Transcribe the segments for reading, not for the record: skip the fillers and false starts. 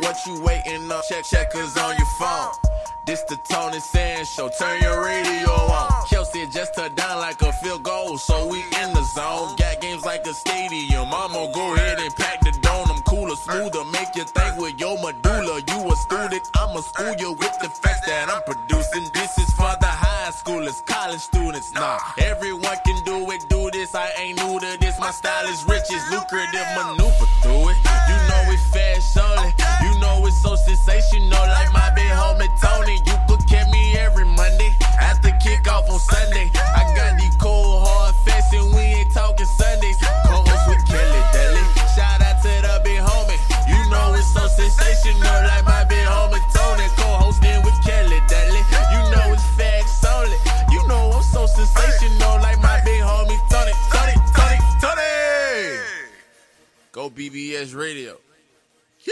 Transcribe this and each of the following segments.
what you waiting on? Checkers on your phone. This the Tony Sands Show, turn your radio on. Kelsey just touchdown like a field goal, so we in the zone. Got games like a stadium, I'ma go ahead and pack the dome. I'm cooler, smoother, make you think with your medulla. You a student, I'ma school you with the facts that I'm producing. This is for the high schoolers, college students, nah. Everyone can do it, do this, I ain't new to this. My style is rich, it's lucrative, maneuver through it. You know it's fast only, you know it's so sensational, like my big homie Tony. You could catch me every Monday after kickoff on Sunday. I got these cold hard facts and we ain't talking Sundays. Co-host with Kelly Daly. Shout out to the big homie. You know it's so sensational, like my big homie Tony. Co-hosting with Kelly Daly. You know it's facts only. You know I'm so sensational, like my big homie Tony. Go BBS Radio. Yeah.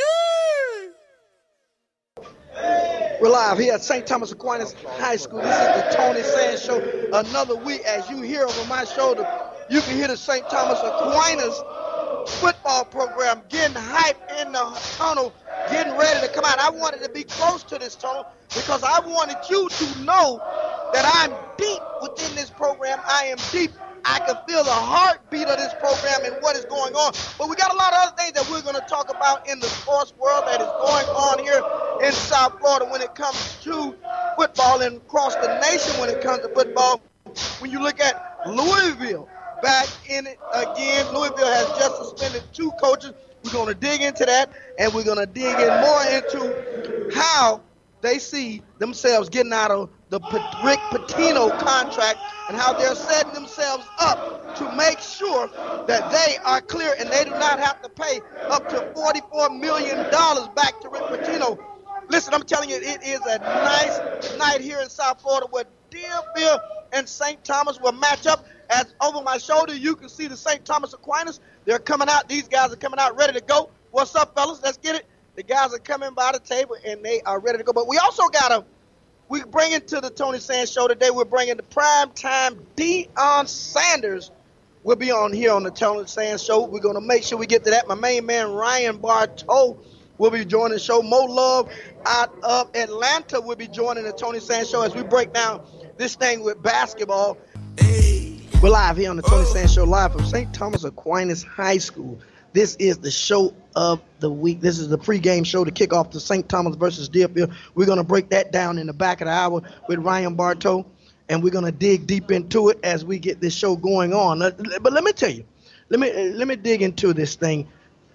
We're live here at St. Thomas Aquinas High School. This is the Tony Sands Show. Another week, as you hear over my shoulder, you can hear the St. Thomas Aquinas football program getting hyped in the tunnel, getting ready to come out. I wanted to be close to this tunnel because I wanted you to know that I'm deep within this program. I am deep. I can feel the heartbeat of this program and what is going on. But we got a lot of other things that we're going to talk about in the sports world that is going on here in South Florida when it comes to football and across the nation when it comes to football. When you look at Louisville back in it again, Louisville has just suspended 2 coaches. We're going to dig into that, and we're going to dig in more into how they see themselves getting out of the Rick Pitino contract and how they're setting themselves up to make sure that they are clear and they do not have to pay up to $44 million back to Rick Pitino. Listen, I'm telling you, it is a nice night here in South Florida where Deerfield and St. Thomas will match up. As over my shoulder, you can see the St. Thomas Aquinas. They're coming out. These guys are coming out ready to go. What's up, fellas? Let's get it. The guys are coming by the table, and they are ready to go. But we also we bring into the Tony Sands Show today, we're bringing the primetime Deion Sanders will be on here on the Tony Sands Show. We're going to make sure we get to that. My main man, Ryan Bartow, will be joining the show. Mo Love out of Atlanta will be joining the Tony Sands Show as we break down this thing with basketball. Hey. We're live here on the Tony Sands Show, live from St. Thomas Aquinas High School. This is the show of the week. This is the pregame show to kick off the St. Thomas versus Deerfield. We're going to break that down in the back of the hour with Ryan Bartow, and we're going to dig deep into it as we get this show going on. But let me tell you, let me dig into this thing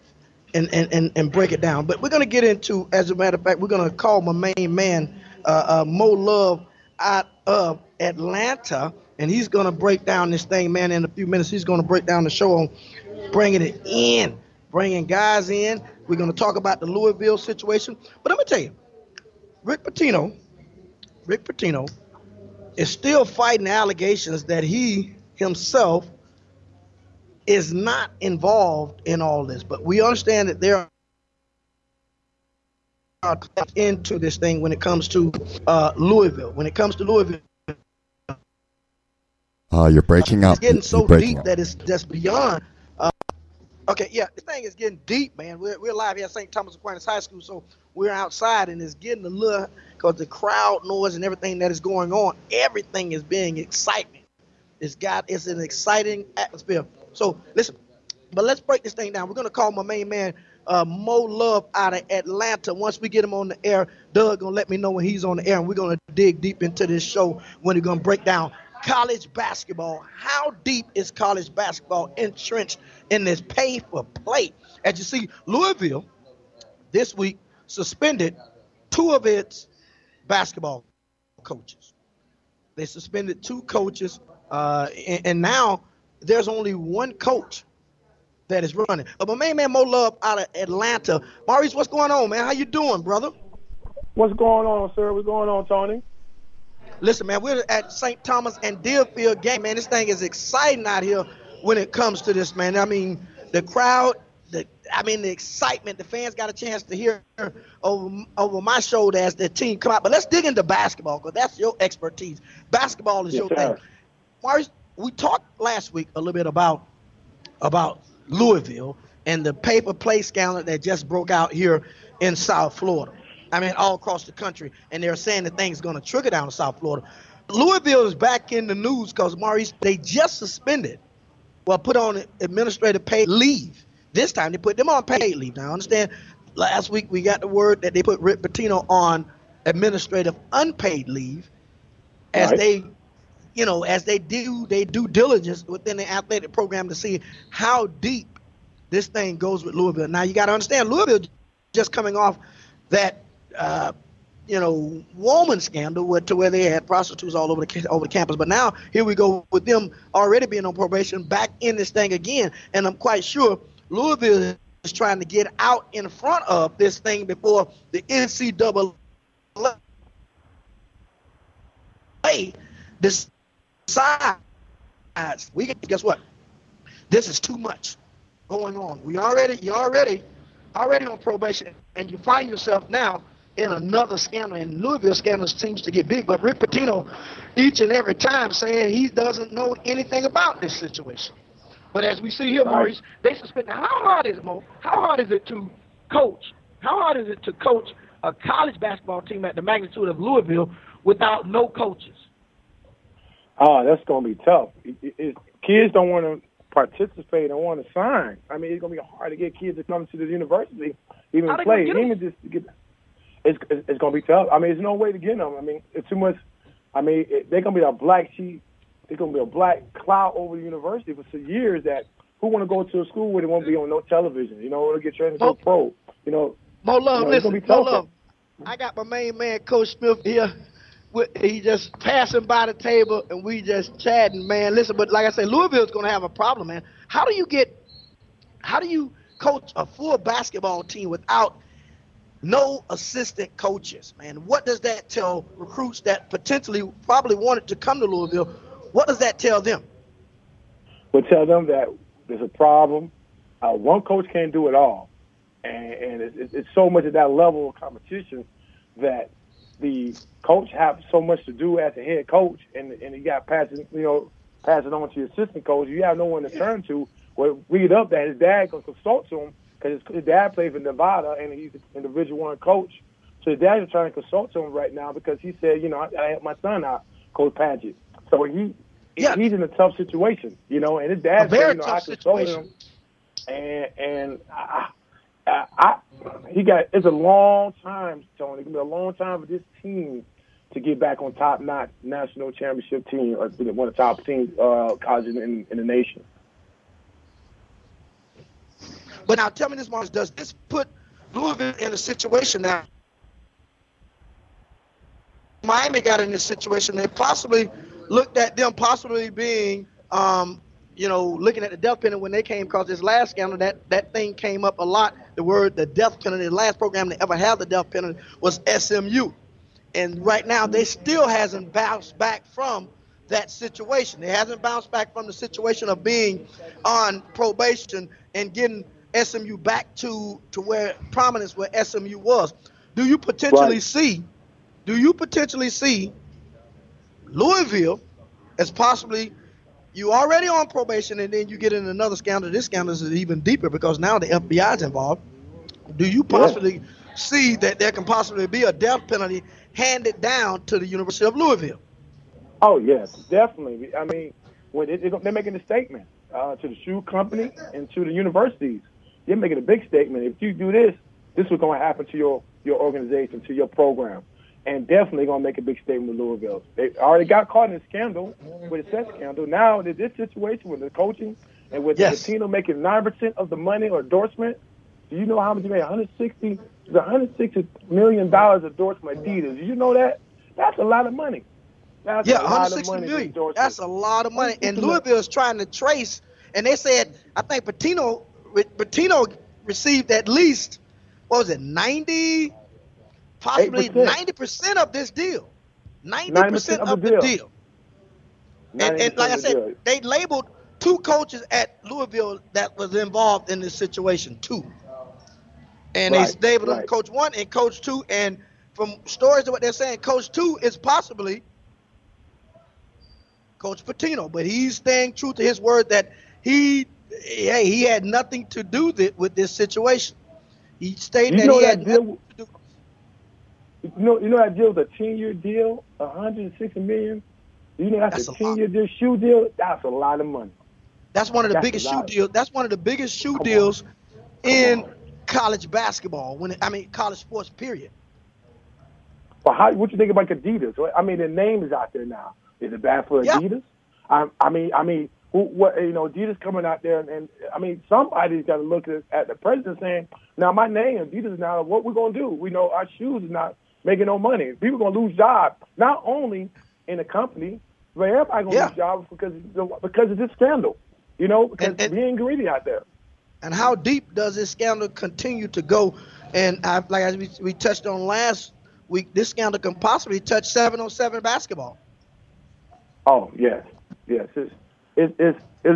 and break it down. But we're going to get into, as a matter of fact, we're going to call my main man, Mo Love, out of Atlanta, and he's going to break down this thing, man, in a few minutes. He's going to break down the show on bringing it in, bringing guys in. We're going to talk about the Louisville situation. But let me tell you, Rick Pitino is still fighting allegations that he himself is not involved in all this. But we understand that there are into this thing when it comes to Louisville. When it comes to Louisville, you're breaking up. It's getting so deep that it's just beyond. Okay, yeah, this thing is getting deep, man. We're live here at St. Thomas Aquinas High School, so we're outside, and it's getting a little, because the crowd noise and everything that is going on, everything is being excitement. It's an exciting atmosphere. So, listen, but let's break this thing down. We're going to call my main man, Mo Love, out of Atlanta. Once we get him on the air, Doug going to let me know when he's on the air, and we're going to dig deep into this show when we're going to break down college basketball. How deep is college basketball entrenched in this pay for play? As you see, Louisville this week suspended 2 of its basketball coaches. They suspended 2 coaches, and now there's only 1 coach that is running. But my main man Mo Love out of Atlanta. Maurice, what's going on, man? How you doing, brother? What's going on, sir? What's going on, Tony? Listen, man, we're at St. Thomas and Deerfield game, man. This thing is exciting out here when it comes to this, man. I mean, the crowd, the excitement, the fans got a chance to hear over my shoulder as the team come out. But let's dig into basketball, because that's your expertise. Basketball is your thing. Maurice, we talked last week a little bit about Louisville and the paper play scandal that just broke out here in South Florida. I mean, all across the country, and they're saying that things going to trickle down to South Florida. Louisville is back in the news because, Maurice, they just suspended, put on administrative paid leave. This time they put them on paid leave. Now, I understand last week we got the word that they put Rick Pitino on administrative unpaid leave as they do their due diligence within the athletic program to see how deep this thing goes with Louisville. Now, you got to understand, Louisville just coming off that woman scandal to where they had prostitutes all over the campus. But now here we go with them already being on probation, back in this thing again. And I'm quite sure Louisville is trying to get out in front of this thing before the NCAA decides. Guess what? This is too much going on. You're already on probation, and you find yourself now in another scandal, and Louisville scandal seems to get big. But Rick Pitino, each and every time, saying he doesn't know anything about this situation. But as we see here, Maurice, they suspend. Now, how hard is it, Mo? How hard is it to coach? How hard is it to coach a college basketball team at the magnitude of Louisville without no coaches? Oh, that's going to be tough. Kids don't want to participate and want to sign. I mean, it's going to be hard to get kids to come to the university, even play, even just to get. It's going to be tough. I mean, there's no way to get them. I mean, it's too much. I mean, they're going to be a black sheep. They're going to be a black cloud over the university for some years. That who want to go to a school where they won't be on no television? Want to get trained to go pro. Mo Love, listen, Mo Love. I got my main man, Coach Smith, here. He just passing by the table, and we just chatting, man. Listen, but like I said, Louisville's going to have a problem, man. How do you coach a full basketball team without no assistant coaches, man? What does that tell recruits that potentially probably wanted to come to Louisville? What does that tell them? We'll tell them that there's a problem. One coach can't do it all. And it's so much at that level of competition that the coach have so much to do as a head coach, and you got pass it on to your assistant coach. You have no one to turn to. Well, read up that his dad can consult to him because his dad plays in Nevada and he's an Division I coach. So his dad is trying to consult to him right now because he said, I help my son out, Coach Padgett. So he's in a tough situation, and his dad said, I consult him, and it's a long time, Tony. It's gonna be a long time for this team to get back on top national championship team or one of the top teams colleges in the nation. But now tell me this, Marcus, does this put Louisville in a situation now? Miami got in this situation. They possibly looked at them possibly being looking at the death penalty when they came across this last scandal. That thing came up a lot. The death penalty, the last program that ever had the death penalty was SMU. And right now, they still hasn't bounced back from that situation. They hasn't bounced back from the situation of being on probation and getting SMU back to where prominence where SMU was. Do you potentially see Louisville as possibly you already on probation and then you get in another scandal? This scandal is even deeper because now the FBI is involved. Do you possibly see that there can possibly be a death penalty handed down to the University of Louisville? Oh, yes, definitely. I mean, when they're making a statement to the shoe company and to the universities. They're making a big statement. If you do this, this is going to happen to your organization, to your program. And definitely going to make a big statement to Louisville. They already got caught in a scandal with a sex scandal. Now, in this situation with the coaching and with Pitino making 9% of the money or endorsement, do you know how much he made? $160 million endorsement Adidas. Do you know that? That's a lot of money. That's a lot of money. $160 million. That's a lot of money. And Louisville is trying to trace, and they said, I think Pitino received at least, 90%? Possibly 90% of this deal. 90% of the deal. And like I said, they labeled 2 coaches at Louisville that was involved in this situation, 2. And they labeled them Coach 1 and Coach 2. And from stories of what they're saying, Coach 2 is possibly Coach Pitino. But he's staying true to his word that he hey, he had nothing to do with this situation. He stated that he had nothing to do. You know that deal was a 10-year deal, $160 million. You know that's a 10-year deal, shoe deal. That's a lot of money. That's one of the biggest shoe deals. That's one of the biggest shoe deals in college basketball. College sports. Period. But what you think about Adidas? I mean, the name is out there now. Is it bad for Adidas? Yeah. Adidas coming out there, and somebody's got to look at the president saying, now my name, Adidas, now what we're going to do? We know our shoes is not making no money. People are going to lose jobs, not only in the company, but everybody going to lose jobs because of this scandal, because being greedy out there. And how deep does this scandal continue to go? And as we touched on last week, this scandal can possibly touch 7-on-7 basketball. Oh, yes. It's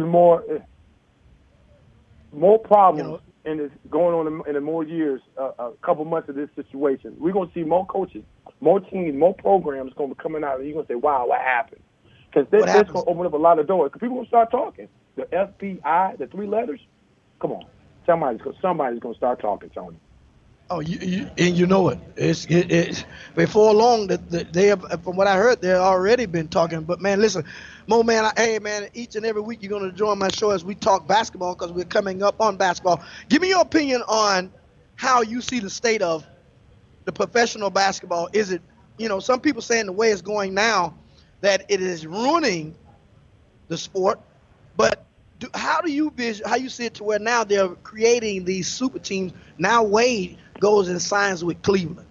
more problems and it's going on in the more years, a couple months of this situation. We're going to see more coaches, more teams, more programs going to be coming out, and you're going to say, wow, what happened? Because this is going to open up a lot of doors. Because people going to start talking. The FBI, the 3 letters, come on. Somebody's going to start talking, Tony. Oh, you know it. It's before long that they have, from what I heard, they've already been talking. But man, listen, Mo, man, hey man, each and every week you're going to join my show as we talk basketball because we're coming up on basketball. Give me your opinion on how you see the state of the professional basketball. Is it, some people saying the way it's going now that it is ruining the sport, but how do you see it to where now they're creating these super teams? Now Wade goes and signs with Cleveland.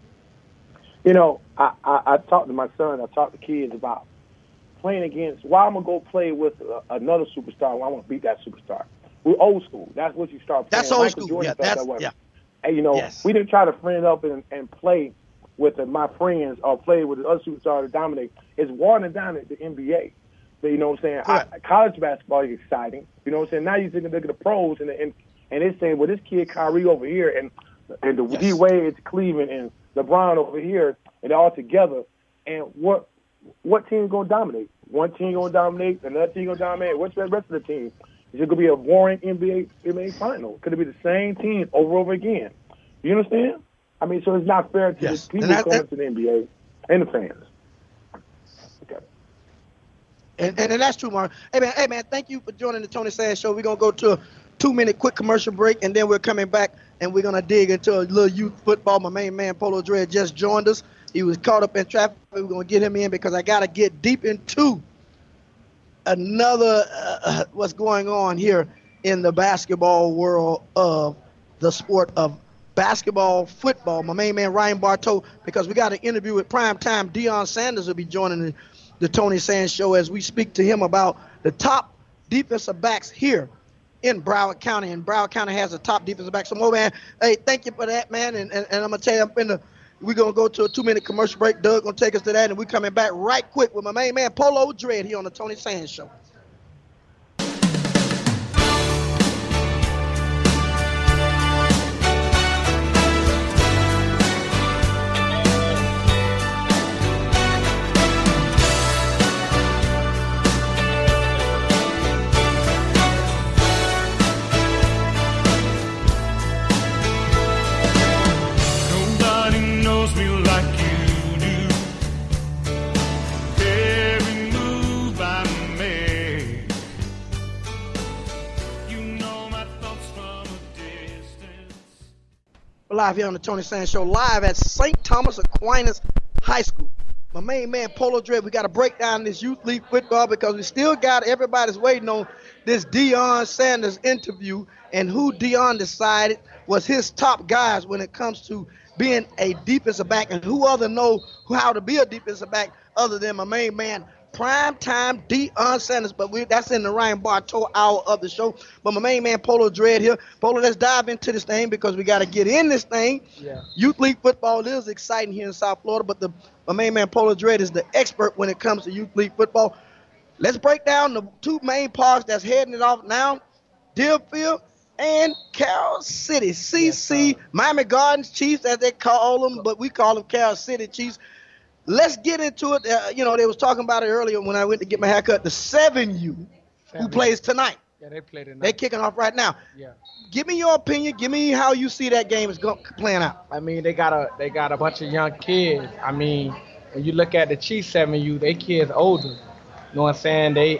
I talked to my son. I talked to kids about playing against. Why I'm gonna go play with another superstar? Why I want to beat that superstar? We're old school. That's what you start playing. That's old school. Jordan that way. And we didn't try to friend up and play with my friends or play with the other superstar to dominate. It's watering down the NBA. You know what I'm saying? College basketball is exciting. You know what I'm saying? Now you look at the pros and they're saying, well, this kid Kyrie over here and the D Wade to Cleveland and LeBron over here, and they're all together. And what team's going to dominate? One team going to dominate, another team going to dominate. What's the rest of the team? Is it going to be a boring NBA final? Could it be the same team over and over again? You understand? So it's not fair to the people going to the NBA and the fans. Okay. And that's true, Mark. Hey man, thank you for joining the Tony Sands Show. We're gonna go to a 2-minute quick commercial break, and then we're coming back and we're gonna dig into a little youth football. My main man Polo Dre just joined us. He was caught up in traffic. We're gonna get him in because I gotta get deep into another what's going on here in the basketball world of the sport of basketball, football. My main man Ryan Bartow, because we got an interview with primetime Deion Sanders will be joining the Tony Sands Show as we speak to him about the top defensive backs here in Broward County. And Broward County has a top defensive back. So, man, hey, thank you for that, man. And I'm going to tell you, we're going to go to a 2-minute commercial break. Doug going to take us to that, and we're coming back right quick with my main man, Polo Dre, here on the Tony Sands Show. Live here on the Tony Sands Show, live at St. Thomas Aquinas High School. My main man, Polo Dre, we got to break down this youth league football because we still got everybody's waiting on this Deion Sanders interview and who Deion decided was his top guys when it comes to being a defensive back and who other know how to be a defensive back other than my main man, primetime Deion Sanders, but that's in the Ryan Bartow hour of the show. But my main man, Polo Dread here. Polo, let's dive into this thing because we got to get in this thing. Yeah. Youth League football is exciting here in South Florida, but my main man, Polo Dread, is the expert when it comes to Youth League football. Let's break down the two main parks that's heading it off now, Deerfield and Carroll City. CC, Miami Gardens Chiefs, as they call them, but we call them Carroll City Chiefs. Let's get into it. They was talking about it earlier when I went to get my haircut. The 7U who plays tonight. Yeah, they play tonight. They kicking off right now. Yeah. Give me your opinion. Give me how you see that game is playing out. I mean, they got a bunch of young kids. I mean, when you look at the Chiefs 7U, they kids older. You know what I'm saying? They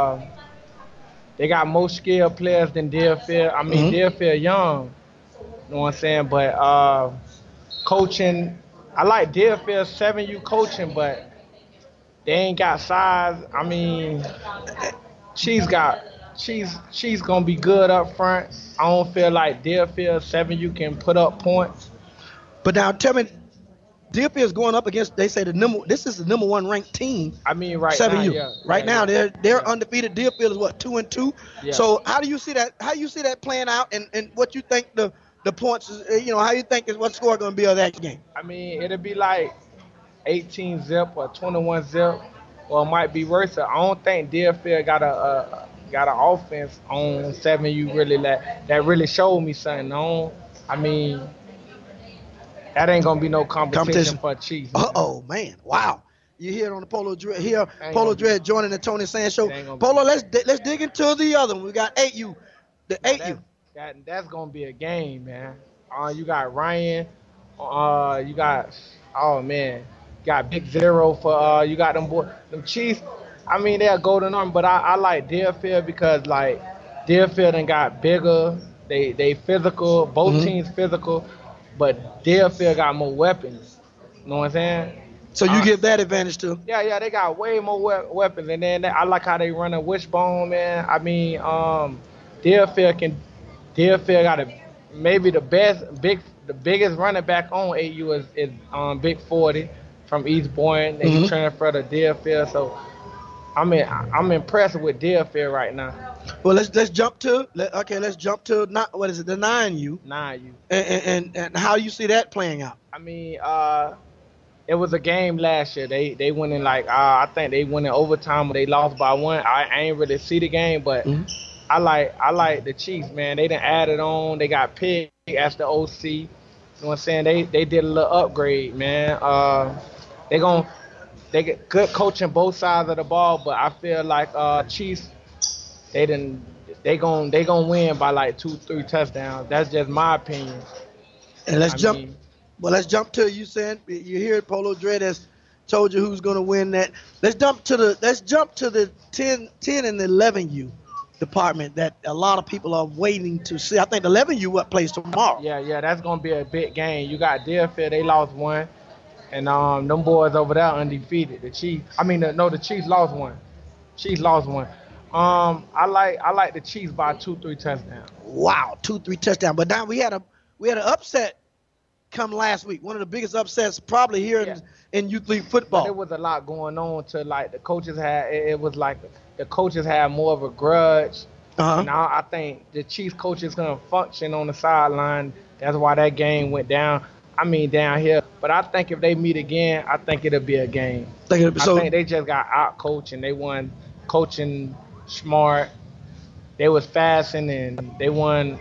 got more skilled players than Deerfield. I mean, Deerfield young. You know what I'm saying? But coaching, I like Deerfield 7U coaching, but they ain't got size. I mean, she's gonna be good up front. I don't feel like Deerfield 7U can put up points. But now tell me, Deerfield's going up against. They say this is the number 1 ranked team. I mean, right 7U. now, yeah. Right now, they're undefeated. Deerfield is what 2-2. Yeah. So how do you see that? How you see that playing out, and what you think the points is? You know, how you think is what score going to be of that game? I mean, it'll be like 18 zip or 21 zip, or it might be worse. I don't think Deerfield got an offense on 7U really that really showed me something. I mean, that ain't gonna be no competition for Chiefs. Man, wow! You hear it on the Polo Dread here. Polo Dread joining the Tony Sands show. Polo, let's dig into the other one. We got 8U, the 8U. That's gonna be a game, man. You got Ryan. You got got Big Zero for you got them Chiefs. I mean, they're Golden Army, but I like Deerfield because like Deerfield and got bigger. They physical. Both teams physical, but Deerfield got more weapons. You know what I'm saying? So you give that advantage too? Yeah, they got way more weapons, and then I like how they run a wishbone, man. I mean, Deerfield got maybe the biggest running back on 8U is Big 40 from East Boyne. They transferred to Deerfield, so I'm impressed with Deerfield right now. Well, let's jump to the 9U. 9U. And how do you see that playing out? I mean, it was a game last year. They went in I think they went in overtime, but they lost by 1. I ain't really see the game, but I like the Chiefs, man. They done added on. They got Pig as the OC. You know what I'm saying? They did a little upgrade, man. They get good coaching both sides of the ball, but I feel like Chiefs, they gonna win by like 2-3 touchdowns. That's just my opinion. And let's jump to you saying you hear Polo Dread has told you who's gonna win that. Let's jump to the 10 and the 11U department that a lot of people are waiting to see. I think the 11U plays tomorrow. Yeah, that's gonna be a big game. You got Deerfield, they lost 1. And them boys over there undefeated. The Chiefs. The Chiefs lost 1. Chiefs lost 1. I like the Chiefs by 2-3 touchdowns. Wow, 2-3 touchdowns. But now we had an upset come last week. One of the biggest upsets probably here in youth league football. But there was a lot going on to like the coaches had. It was like the coaches had more of a grudge. Now I think the Chiefs coaches gonna function on the sideline. That's why that game went down. Down here. But I think if they meet again, I think it'll be a game. I think they just got out-coached and they won coaching smart. They was fasting and they won.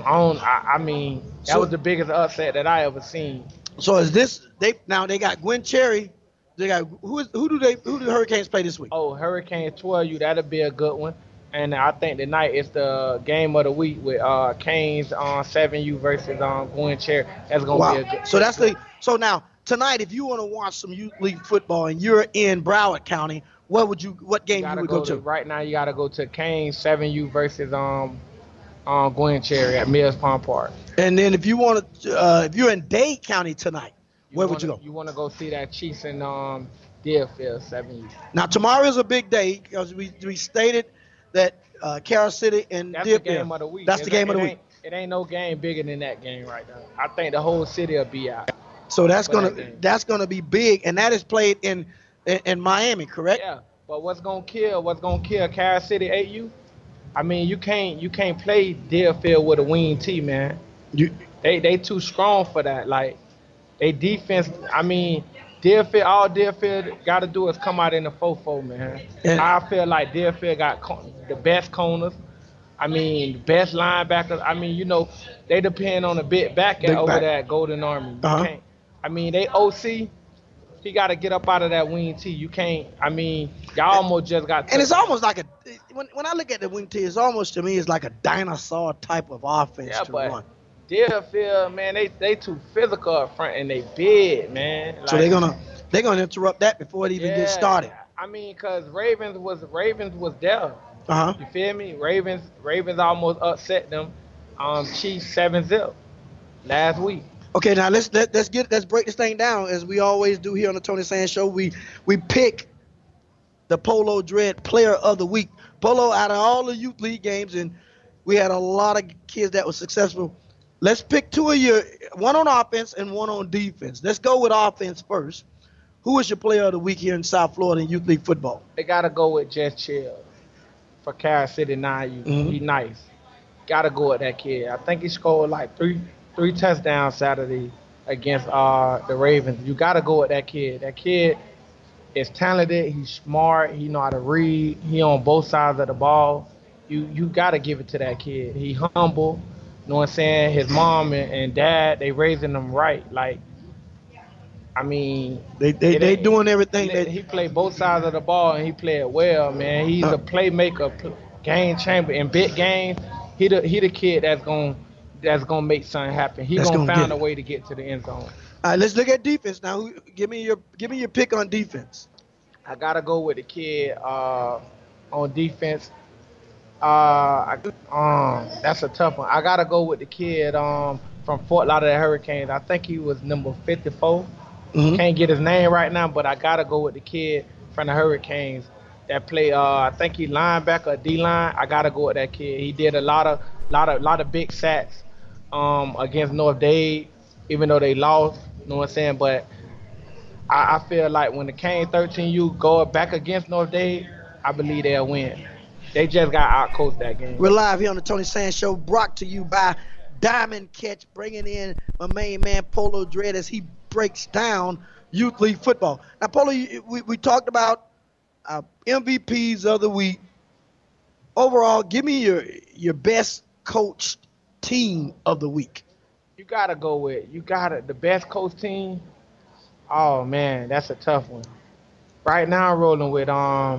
That was the biggest upset that I ever seen. So is this they got Gwen Cherry? They got who do the Hurricanes play this week? Oh, Hurricanes 12U, that'll be a good one. And I think tonight is the game of the week with Canes on 7U versus Gwen Cherry. That's gonna be a good. So now tonight, if you want to watch some youth league football and you're in Broward County, what game you would go to? Right now, you gotta go to Canes 7U versus Gwen Cherry at Mills Pond Park. And then if you want to, if you're in Dade County tonight, where would you go? You want to go see that Chiefs and Deerfield 7U. Now tomorrow is a big day because we stated that Carroll City and That's Deerfield. The game of the week. That's the game of the week. It ain't no game bigger than that game right now. I think the whole city will be out. So that's gonna be big, and that is played in Miami, correct? Yeah. But what's gonna kill Carroll City 8U? You can't play Deerfield with a wing T, man. They too strong for that. Like they defense. All Deerfield got to do is come out in the 4-4, man. And I feel like Deerfield got the best corners. The best linebackers. They depend on a big back over there at Golden Army. They OC. he got to get up out of that wing T. You can't. I mean, y'all almost just got. And it's almost like when I look at the wing T, it's almost to me it's like a dinosaur type of offense to run. Deerfield, man, they too physical up front and they big, man. Like, so they're gonna interrupt that before it even gets started. I mean, cause Ravens was there. You feel me? Ravens almost upset them. Chiefs 7-0 last week. Okay, now let's break this thing down as we always do here on the Tony Sands Show. We pick the Polo Dread Player of the Week. Polo, out of all the youth league games, and we had a lot of kids that were successful. Let's pick two of your, one on offense and one on defense. Let's go with offense first. Who is your player of the week here in South Florida in youth league football? They got to go with Jess Chill for Carol City 9U. He nice. Got to go with that kid. I think he scored like three touchdowns Saturday against the Ravens. You got to go with that kid. That kid is talented. He's smart. He know how to read. He on both sides of the ball. You got to give it to that kid. He humble. You know what I'm saying? His mom and dad, they raising him right. Like, I mean, they doing everything. He played both sides of the ball and he played well, man. He's a playmaker, game changer in big games. He the kid that's gonna make something happen. He's gonna find a way to get to the end zone. All right, let's look at defense now. Give me your pick on defense. I gotta go with the kid on defense. That's a tough one. I gotta go with the kid from Fort Lauderdale Hurricanes. I think he was number 54. Can't get his name right now, but I gotta go with the kid from the Hurricanes that play. I think he linebacker, D-line. I gotta go with that kid. He did a lot of big sacks against North Dade, even though they lost. You know what I'm saying? But I feel like when the Cane 13U go back against North Dade, I believe they'll win. They just got out-coached that game. We're live here on the Tony Sands Show, brought to you by Diamond Catch, bringing in my main man, Polo Dread, as he breaks down youth league football. Now, Polo, we talked about MVPs of the week. Overall, give me your best coached team of the week. You got to go with the best coach team. Oh, man, that's a tough one. Right now, I'm rolling with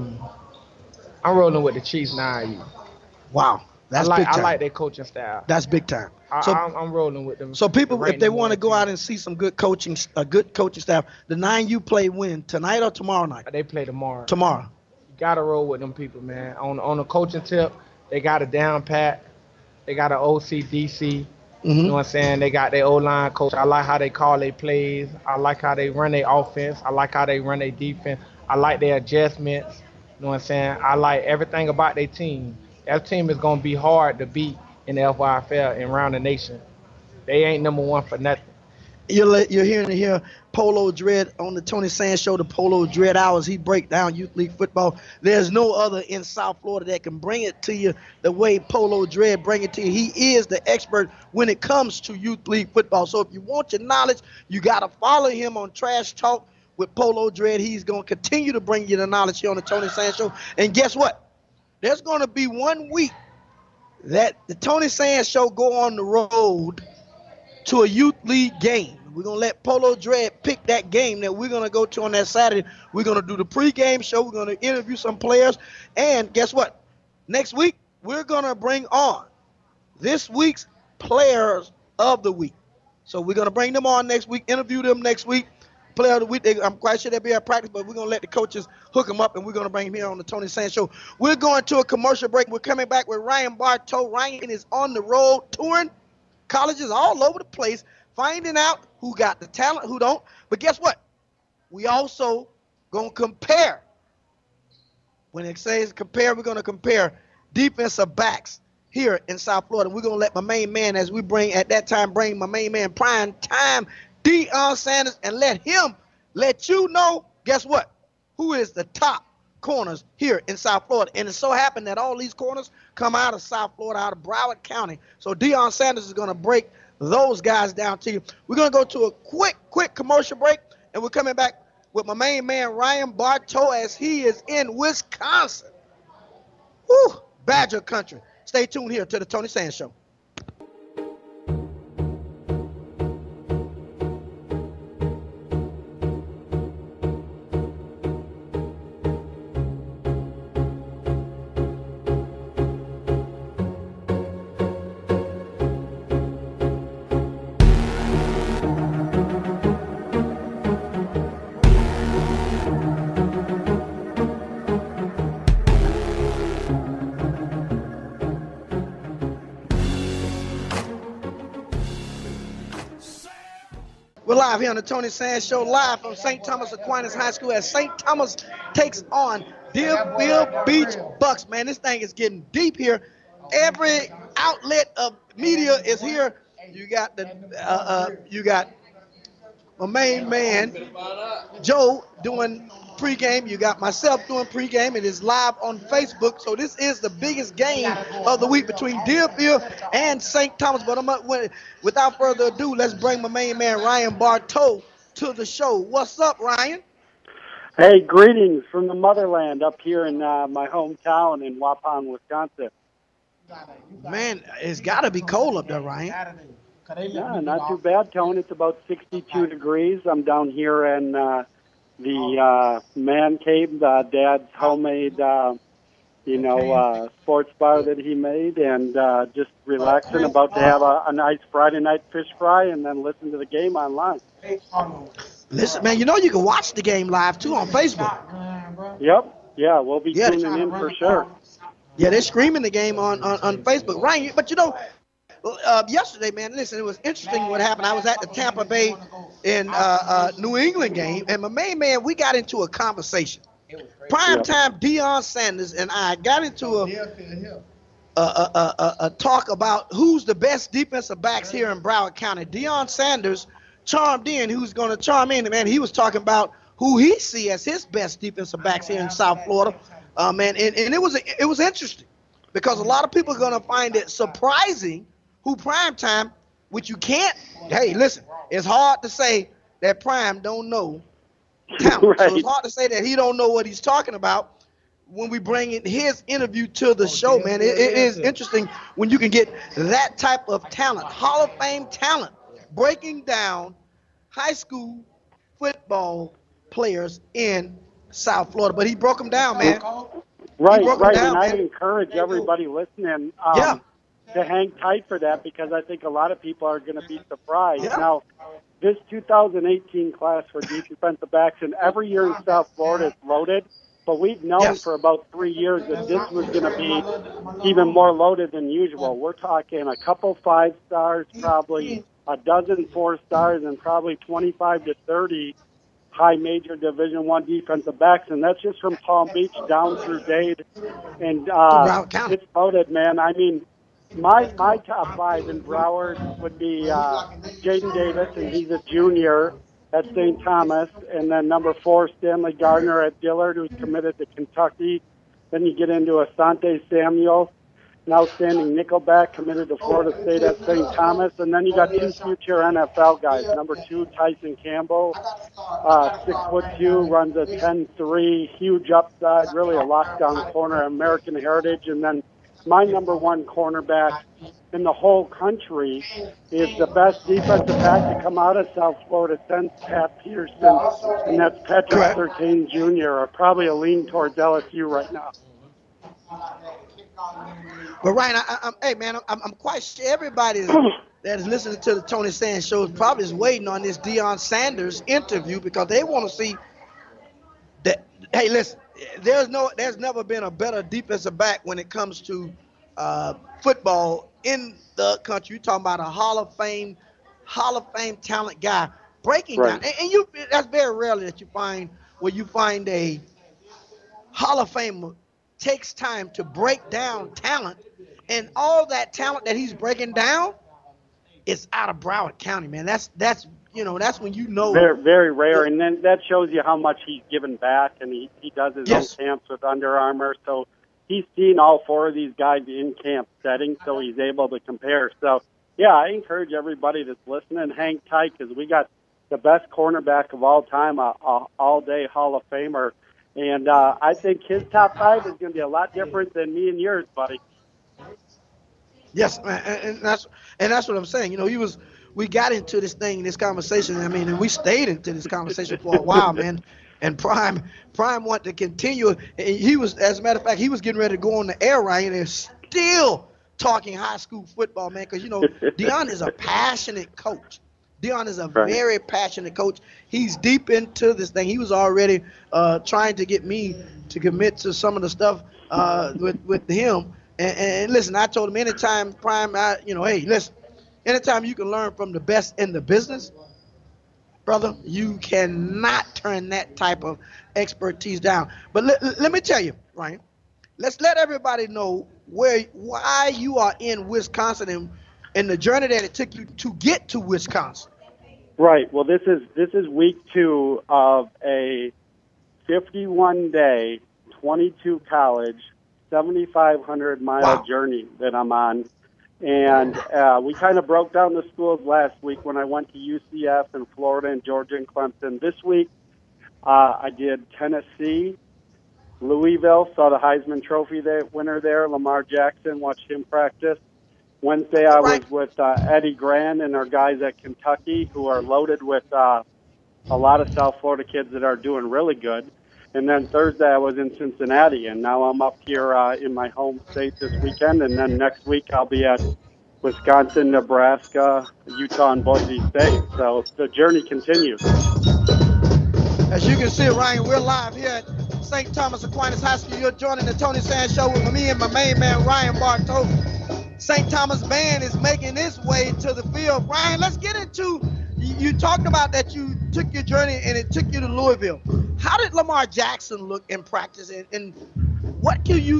the Chiefs 9U. Wow, that's big time. I like their coaching style. That's big time. So I'm rolling with them. So people, if they want to go out and see some good coaching staff, the 9U play when? Tonight or tomorrow night? They play tomorrow. Tomorrow. You gotta roll with them people, man. On the coaching tip, they got a down pat. They got an OCDC. You know what I'm saying? They got their O-line coach. I like how they call their plays. I like how they run their offense. I like how they run their defense. I like their adjustments. You know what I'm saying? I like everything about their team. That team is going to be hard to beat in the FYFL and around the nation. They ain't number one for nothing. You're hearing here Polo Dread on the Tony Sands Show, the Polo Dread Hours. He break down youth league football. There's no other in South Florida that can bring it to you the way Polo Dread bring it to you. He is the expert when it comes to youth league football. So if you want your knowledge, you got to follow him on Trash Talk with Polo Dread. He's going to continue to bring you the knowledge here on the Tony Sands Show. And guess what? There's going to be 1 week that the Tony Sands Show go on the road to a youth league game. We're going to let Polo Dread pick that game that we're going to go to on that Saturday. We're going to do the pregame show. We're going to interview some players. And guess what? Next week, we're going to bring on this week's players of the week. So we're going to bring them on next week, interview them next week. Player of the week, I'm quite sure they'll be at practice, but we're going to let the coaches hook them up, and we're going to bring him here on the Tony Sands Show. We're going to a commercial break. We're coming back with Ryan Bartow. Ryan is on the road touring colleges all over the place, finding out who got the talent, who don't. But guess what? We also going to compare. When it says compare, we're going to compare defensive backs here in South Florida. We're going to let my main man, as we bring my main man, prime time, Deion Sanders, and let you know, guess what? Who is the top corners here in South Florida. And it so happened that all these corners come out of South Florida, out of Broward County. So Deion Sanders is going to break those guys down to you. We're going to go to a quick commercial break, and we're coming back with my main man, Ryan Bartow, as he is in Wisconsin. Woo, Badger country. Stay tuned here to the Tony Sands Show. We're live here on the Tony Sands Show, live from St. Thomas Aquinas High School as St. Thomas takes on Deerfield Beach Bucks. Man, this thing is getting deep here. Every outlet of media is here. You got you got my main man, Joe, doing pregame. You got myself doing pregame. It is live on Facebook. So this is the biggest game of the week between Deerfield and St. Thomas. But without further ado, let's bring my main man, Ryan Bartow, to the show. What's up, Ryan? Hey, greetings from the motherland up here in my hometown in Waupun, Wisconsin. Man, it's got to be cold up there, Ryan. Yeah, not too bad, Tone. It's about 62 degrees. I'm down here in the man cave, Dad's homemade, sports bar that he made, and just relaxing, about to have a nice Friday night fish fry and then listen to the game online. Listen, man, you know you can watch the game live, too, on Facebook. Yep. Yeah, we'll be tuning in for sure. Yeah, they're streaming the game on Facebook. Ryan, but yesterday, man, listen, it was interesting what happened. I was at the Tampa Bay in New England game, and my main man, we got into a conversation. Primetime Deion Sanders and I got into a talk about who's the best defensive backs here in Broward County. Deion Sanders chimed in, who's going to chime in, man. He was talking about who he see as his best defensive backs here in South Florida. Man, and it was interesting because a lot of people are going to find it surprising who Primetime, which you can't. Hey, listen, it's hard to say that Prime don't know talent. Right. So it's hard to say that he don't know what he's talking about when we bring in his interview to the show, man. It is interesting when you can get that type of talent, Hall of Fame talent, breaking down high school football players in South Florida. But he broke them down, man. Right. Down, and I encourage everybody listening to hang tight for that, because I think a lot of people are going to be surprised. Yeah. Now, this 2018 class for defensive backs, and every year in South Florida is loaded, but we've known for about 3 years that this was going to be even more loaded than usual. We're talking a couple 5 stars, probably a dozen 4 stars, and probably 25 to 30 high major Division I defensive backs, and that's just from Palm Beach down through Dade. And it's loaded, man. I mean, my top 5 in Broward would be Jaden Davis, and he's a junior at St. Thomas, and then number 4, Stanley Gardner at Dillard, who's committed to Kentucky. Then you get into Asante Samuel, an outstanding nickelback, committed to Florida State at St. Thomas. And then you got 2 future NFL guys. Number 2, Tyson Campbell, 6'2", runs a 10.3, huge upside, really a lockdown corner, American heritage. And then my number 1 cornerback in the whole country is the best defensive back to come out of South Florida since Pat Peterson, and that's Patrick Surtain Jr., or probably a lean towards LSU right now. But Ryan, I'm quite sure everybody that is listening to the Tony Sands show is probably is waiting on this Deion Sanders interview, because they want to see that. Hey, listen, there's never been a better defensive back when it comes to football in the country. You're talking about a Hall of Fame talent guy breaking down, and that's very rarely that you find a Hall of Famer takes time to break down talent, and all that talent that he's breaking down is out of Broward County, man. That's when you know. Very, very rare, and then that shows you how much he's given back, and he does his own camps with Under Armour, so he's seen all 4 of these guys in camp settings, so he's able to compare. So, yeah, I encourage everybody that's listening, hang tight, because we got the best cornerback of all time, a all-day Hall of Famer. And I think his top 5 is going to be a lot different than me and yours, buddy. Yes, and that's what I'm saying. You know, we got into this conversation. I mean, and we stayed into this conversation for a while, man. And Prime wanted to continue. And he was, as a matter of fact, he was getting ready to go on the air, Ryan, and still talking high school football, man. Because Deion is a passionate coach. Deion is a very passionate coach. He's deep into this thing. He was already trying to get me to commit to some of the stuff with him. And listen, I told him anytime, Prime, hey, listen, anytime you can learn from the best in the business, brother. You cannot turn that type of expertise down. But let me tell you, Ryan, let's let everybody know why you are in Wisconsin and the journey that it took you to get to Wisconsin. Right. Well, this is week 2 of a 51-day, 22 college, 7,500-mile journey that I'm on. And we kind of broke down the schools last week when I went to UCF and Florida and Georgia and Clemson. This week, I did Tennessee, Louisville, saw the Heisman Trophy winner there, Lamar Jackson, watched him practice. Wednesday, I was with Eddie Gran and our guys at Kentucky, who are loaded with a lot of South Florida kids that are doing really good. And then Thursday, I was in Cincinnati, and now I'm up here in my home state this weekend. And then next week, I'll be at Wisconsin, Nebraska, Utah, and Boise State. So the journey continues. As you can see, Ryan, we're live here at St. Thomas Aquinas High School. You're joining the Tony Sands Show with me and my main man, Ryan Bartow. St. Thomas band is making its way to the field. Ryan, let's get into, you talked about that you took your journey and it took you to Louisville. How did Lamar Jackson look in practice, and what can you,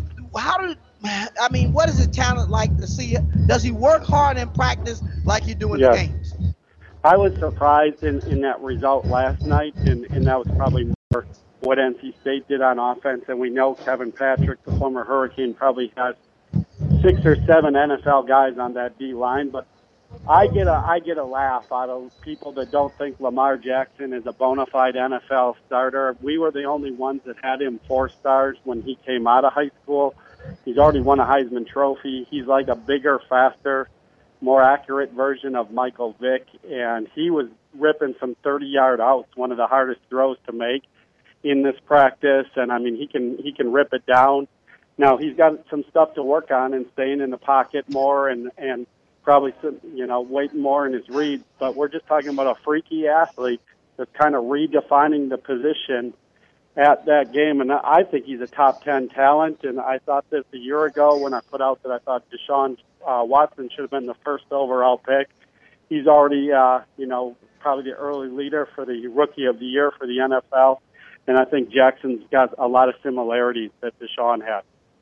what is his talent like to see? Does he work hard in practice like he do in the games? I was surprised in that result last night, and that was probably more what NC State did on offense. And we know Kevin Patrick, the former Hurricane, probably has 6 or 7 NFL guys on that D line, but I get a laugh out of people that don't think Lamar Jackson is a bona fide NFL starter. We were the only ones that had him 4 stars when he came out of high school. He's already won a Heisman Trophy. He's like a bigger, faster, more accurate version of Michael Vick, and he was ripping some 30-yard outs, one of the hardest throws to make in this practice. And I mean, he can rip it down. Now he's got some stuff to work on and staying in the pocket more and probably, waiting more in his reads. But we're just talking about a freaky athlete that's kind of redefining the position at that game. And I think he's a top 10 talent. And I thought this a year ago when I put out that I thought Deshaun Watson should have been the first overall pick. He's already, probably the early leader for the Rookie of the Year for the NFL. And I think Jackson's got a lot of similarities that Deshaun had.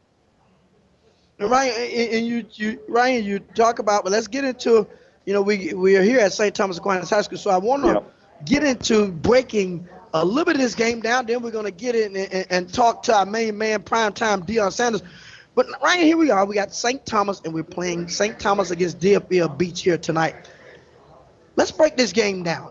Ryan, and you talk about, but let's get into, we are here at St. Thomas Aquinas High School, so I want to get into breaking a little bit of this game down. Then we're going to get in and talk to our main man, primetime Deion Sanders. But Ryan, here we are. We got St. Thomas, and we're playing St. Thomas against Deerfield Beach here tonight. Let's break this game down.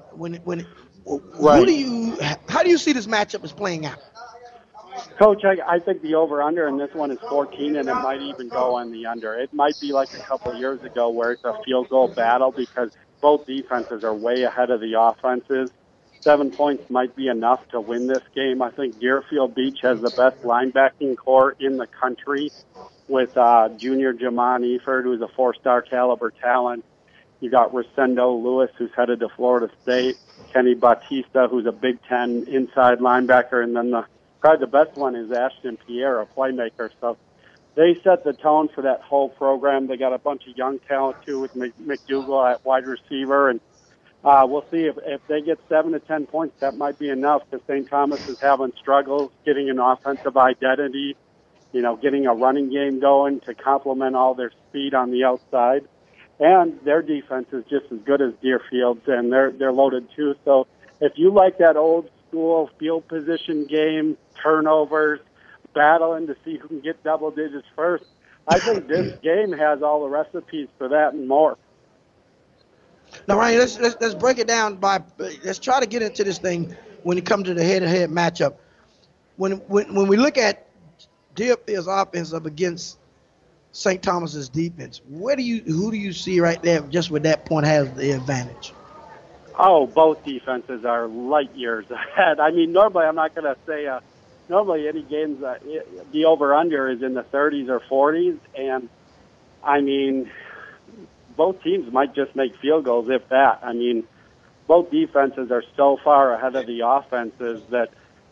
How do you see this matchup is playing out? Coach, I think the over-under in this one is 14, and it might even go on the under. It might be like a couple of years ago where it's a field goal battle because both defenses are way ahead of the offenses. 7 points might be enough to win this game. I think Deerfield Beach has the best linebacking core in the country with junior Jamon Eford, who's a 4-star caliber talent. You got Rosendo Lewis, who's headed to Florida State. Kenny Bautista, who's a Big Ten inside linebacker, and then probably the best one is Ashton Pierre, a playmaker. So they set the tone for that whole program. They got a bunch of young talent, too, with McDougal at wide receiver. And we'll see if they get 7 to 10 points, that might be enough because St. Thomas is having struggles getting an offensive identity, getting a running game going to complement all their speed on the outside. And their defense is just as good as Deerfield's, and they're loaded, too. So if you like that old school field position game, turnovers, battling to see who can get double digits first, I think this game has all the recipes for that and more. Now, Ryan, let's break it down let's try to get into this thing when it comes to the head-to-head matchup. When we look at Deerfield's offense up against St. Thomas's defense, who do you see right there just with that point has the advantage? Oh, both defenses are light years ahead. I mean, normally I'm not going to say normally any games, the over-under is in the 30s or 40s, and, I mean, both teams might just make field goals, if that. I mean, both defenses are so far ahead of the offenses that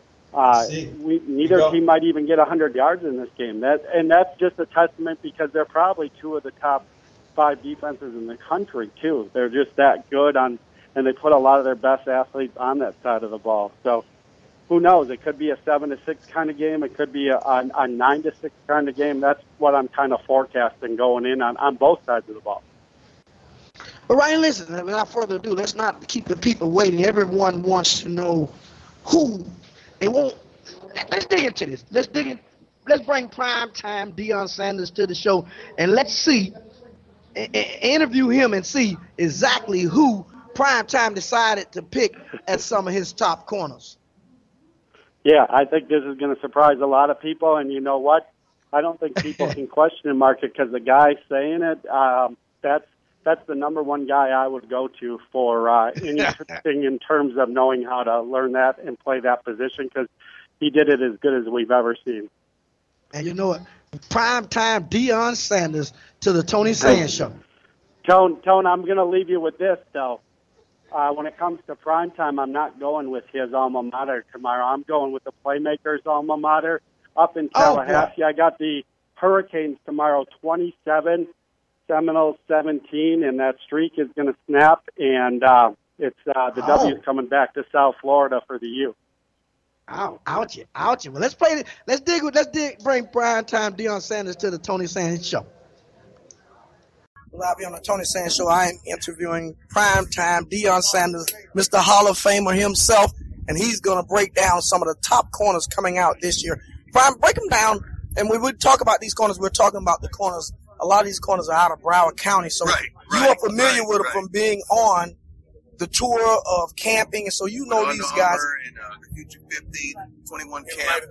neither team might even get 100 yards in this game. That's just a testament because they're probably 2 of the top 5 defenses in the country, too. They're just that good on and they put a lot of their best athletes on that side of the ball. So who knows? It could be a 7-6 kind of game. It could be a 9-6 kind of game. That's what I'm kind of forecasting going in on both sides of the ball. But Ryan, listen, without further ado, let's not keep the people waiting. Everyone wants to know who they won't. Let's dig into this. Let's dig in. Let's bring primetime Deion Sanders to the show, and let's see, interview him and see exactly who primetime decided to pick as some of his top corners. Yeah, I think this is going to surprise a lot of people, and you know what? I don't think people can question Market because the guy saying it, that's the number one guy I would go to for anything in terms of knowing how to learn that and play that position, because he did it as good as we've ever seen. And you know what? Primetime Deion Sanders to the Tony Sands Show. Tone, I'm going to leave you with this, though. When it comes to primetime, I'm not going with his alma mater tomorrow. I'm going with the Playmakers alma mater up in Tallahassee. I got the Hurricanes tomorrow, 27, Seminoles 17, and that streak is going to snap, and it's the W's coming back to South Florida for the U. Ouchie. Well, let's bring primetime Deion Sanders to the Tony Sands Show. Live here on the Tony Sands Show, I am interviewing primetime Deion Sanders, Mr. Hall of Famer himself, and he's going to break down some of the top corners coming out this year. Break them down, and we would talk about these corners. We're talking about the corners. A lot of these corners are out of Broward County, so you are familiar with them from being on the tour of camping, and so you know these guys. And, the Future 50, 21 camp.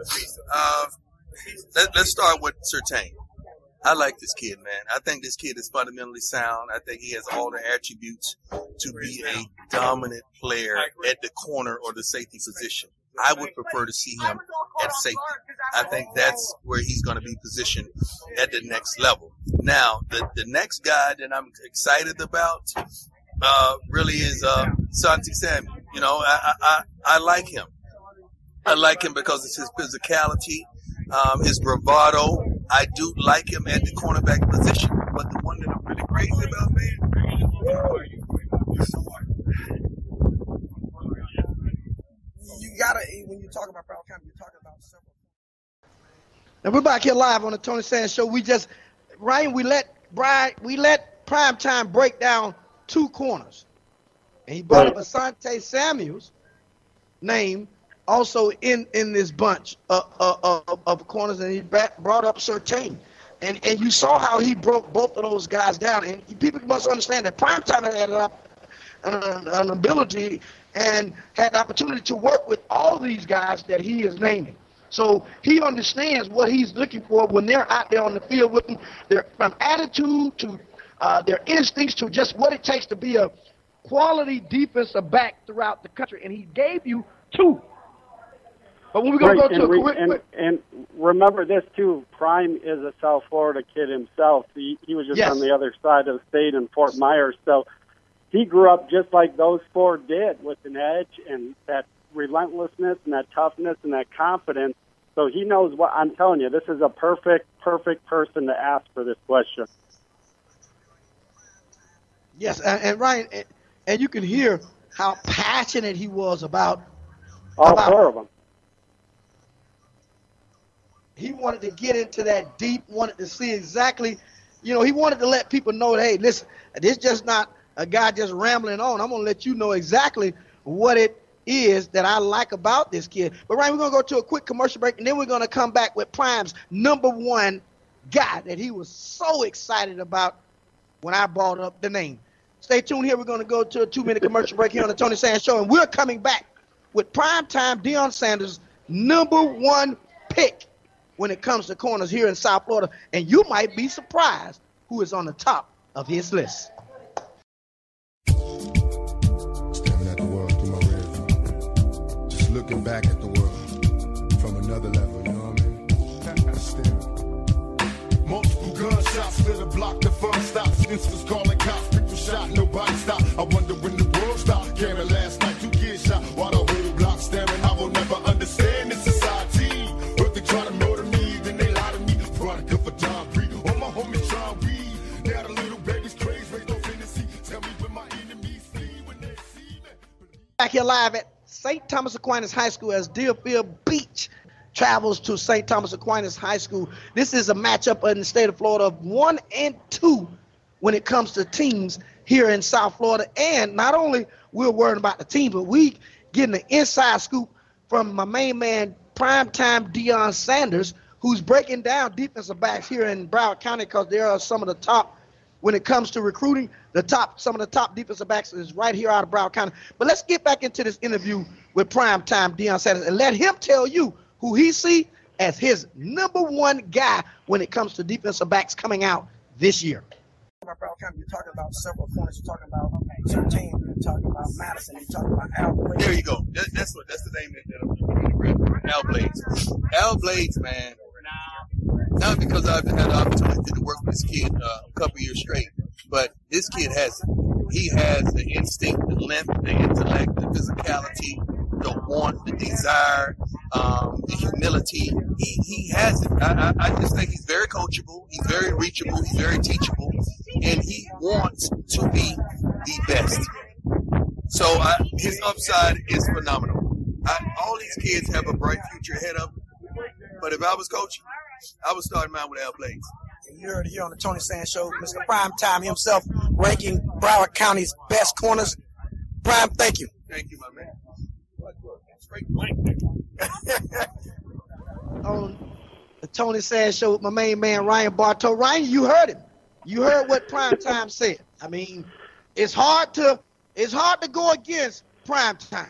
Let's start with Surtain. I like this kid, man. I think this kid is fundamentally sound. I think he has all the attributes to be a dominant player at the corner or the safety position. I would prefer to see him at safety. I think that's where he's going to be positioned at the next level. Now, the next guy that I'm excited about really is Santi Samuel. You know, I like him. I like him because it's his physicality, his bravado. I do like him at the cornerback position. But the one that I'm really crazy about, man, you gotta, when you talk about Broward County, you're talking about several. And we're back here live on the Tony Sands Show. We let primetime break down two corners, and he brought up Asante Samuel's name also in this bunch of corners, and he brought up Surtain. And you saw how he broke both of those guys down. And people must understand that primetime had an ability and had the opportunity to work with all these guys that he is naming. So he understands what he's looking for when they're out there on the field with him. From attitude to their instincts to just what it takes to be a quality defensive back throughout the country. And he gave you two. But when we're going to go to and remember this, too, Prime is a South Florida kid himself. He was just on the other side of the state in Fort Myers. So he grew up just like those four did, with an edge and that relentlessness and that toughness and that confidence. So he knows what I'm telling you. This is a perfect person to ask for this question. Yes, and Ryan, and you can hear how passionate he was about all four of them. He wanted to get into that deep, wanted to see exactly, he wanted to let people know, hey, listen, this is just not a guy just rambling on. I'm going to let you know exactly what it is that I like about this kid. But, Ryan, we're going to go to a quick commercial break, and then we're going to come back with Prime's number one guy that he was so excited about when I brought up the name. Stay tuned here. We're going to go to a 2-minute commercial break here on the Tony Sands Show, and we're coming back with primetime Deion Sanders' number one pick when it comes to corners here in South Florida, and you might be surprised who is on the top of his list. Staring at the world through my rearview, just looking back at the world from another level, you know what I mean? Multiple gunshots to the block, the fun stops. This was calling cops, people shot, nobody stopped. I wonder when the world stopped. Caring last night, 2 kids shot, while the whole block staring. I will never understand this society. But they try to murder me, then they lie to me. Product of a John Breed, all my homies try weed. Now the little baby's crazy, raised no fantasy. Tell me when my enemies flee when they see back here live at St. Thomas Aquinas High School as Deerfield Beach travels to St. Thomas Aquinas High School. This is a matchup in the state of Florida of 1 and 2 when it comes to teams here in South Florida. And not only we're worrying about the team, but we getting the inside scoop from my main man, primetime Deion Sanders, who's breaking down defensive backs here in Broward County because there are some of the top, when it comes to recruiting, some of the top defensive backs is right here out of Broward County. But let's get back into this interview with primetime Deion Sanders and let him tell you who he see as his number one guy when it comes to defensive backs coming out this year. About Broward County, you're talking about several corners. You're talking about Sertain. You're talking about Madison. You're talking about Al Blades. There you go. That's the name that Al Blades. Al Blades, man. Not because I've had the opportunity to work with this kid a couple years straight, but this kid has the instinct, the length, the intellect, the physicality, the want, the desire, the humility. He has it. I just think he's very coachable. He's very reachable. He's very teachable, and he wants to be the best. So his upside is phenomenal. All these kids have a bright future ahead of them. But if I was coaching, I would start mine with Al Blades. You heard it here on the Tony Sands Show, Mr. Primetime himself, ranking Broward County's best corners. Prime, thank you. Thank you, my man. Straight blank. On the Tony Sands Show with my main man, Ryan Bartow. Ryan, you heard him. You heard what Primetime said. I mean, it's hard to go against Primetime.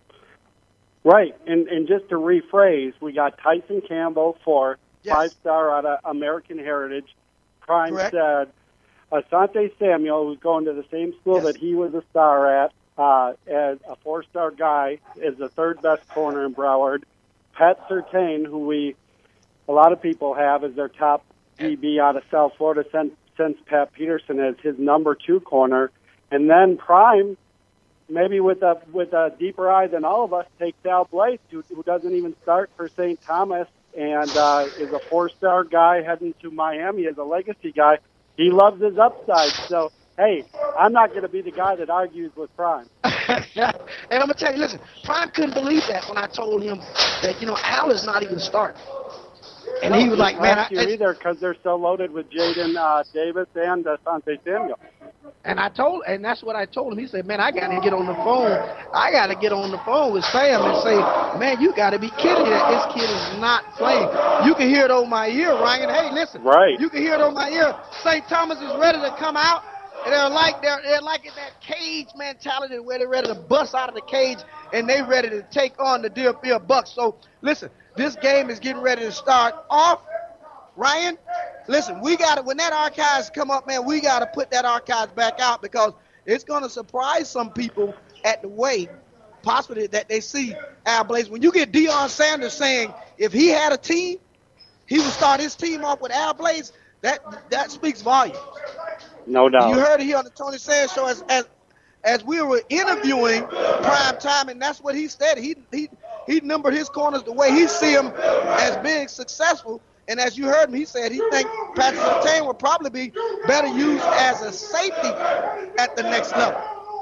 Right, and just to rephrase, we got Tyson Campbell for five-star out of American Heritage. Prime Correct. said Asante Samuel, who's going to the same school that he was a star at, as a four-star guy, is the third-best corner in Broward. Pat Sertain, who a lot of people have as their top DB out of South Florida since Pat Peterson as his number 2 corner. And then Prime, maybe with a deeper eye than all of us, takes Al Blades, who doesn't even start for St. Thomas and is a 4-star guy heading to Miami as a legacy guy. He loves his upside. So, hey, I'm not going to be the guy that argues with Prime. And I'm going to tell you, listen, Prime couldn't believe that when I told him that, Al is not even starting. And he was like, man, either because they're so loaded with Jaden Davis and Asante Samuel. And that's what I told him. He said, man, I got to get on the phone. I got to get on the phone with Sam and say, man, you got to be kidding me that this kid is not playing. You can hear it on my ear, Ryan. Hey, listen. Right. You can hear it on my ear. St. Thomas is ready to come out. And they're like in that cage mentality where they're ready to bust out of the cage and they're ready to take on the Deerfield Bucks. So, listen, this game is getting ready to start off. Ryan, listen, we got to, when that archives come up, man, we got to put that archives back out because it's going to surprise some people at the way, possibly, that they see Al Blades. When you get Deion Sanders saying if he had a team, he would start his team off with Al Blades, that speaks volumes. No doubt. You heard it here on the Tony Sands Show as we were interviewing Primetime, and that's what he said. He numbered his corners the way he see them as being successful. And as you heard him, he said he think Patrick Sertain will probably be better used as a safety at the next level.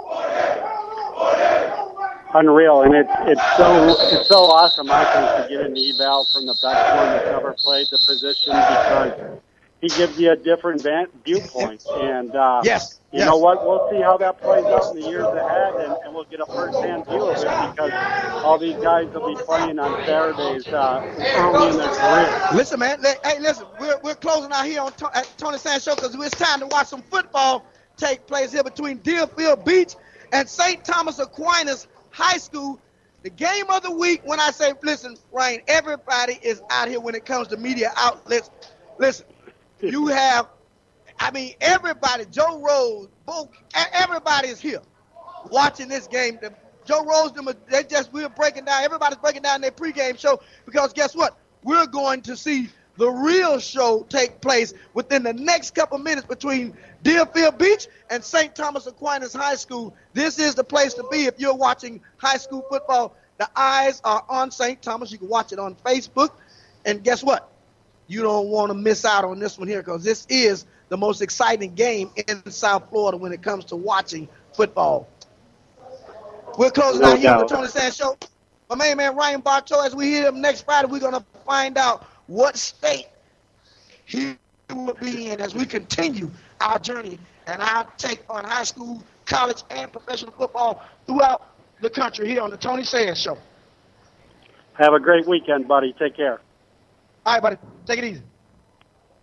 Unreal, and it's so awesome, I think, to get an eval from the best one that's ever played the position because he gives you a different viewpoint. And you know what? We'll see how that plays out in the years ahead, and we'll get a first-hand view of it because all these guys will be playing on Saturdays early in their career. Listen, man. Hey, listen. We're closing out here on at Tony Sands Show because it's time to watch some football take place here between Deerfield Beach and St. Thomas Aquinas High School. The game of the week. When I say, listen, Ryan, everybody is out here when it comes to media outlets. Listen. You have, everybody, Joe Rose, everybody is here watching this game. Joe Rose, we're breaking down, everybody's breaking down their pregame show because guess what? We're going to see the real show take place within the next couple minutes between Deerfield Beach and St. Thomas Aquinas High School. This is the place to be if you're watching high school football. The eyes are on St. Thomas. You can watch it on Facebook. And guess what? You don't want to miss out on this one here because this is the most exciting game in South Florida when it comes to watching football. We're closing No out here on the doubt. Tony Sands Show. My main man Ryan Bartow, as we hear him next Friday, we're going to find out what state he will be in as we continue our journey and our take on high school, college, and professional football throughout the country here on the Tony Sands Show. Have a great weekend, buddy. Take care. All right, buddy. Take it easy.